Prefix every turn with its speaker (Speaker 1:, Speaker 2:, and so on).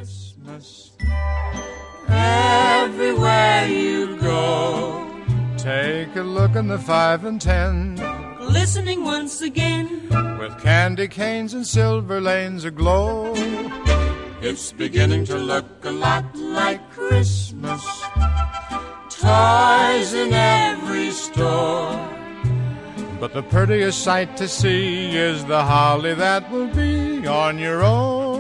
Speaker 1: Christmas everywhere you go. Take a look in the 5 and 10,
Speaker 2: glistening once again,
Speaker 1: with candy canes and silver lanes aglow. It's beginning to look a lot like Christmas. Toys in every store, but the prettiest sight to see is the holly that will be on your own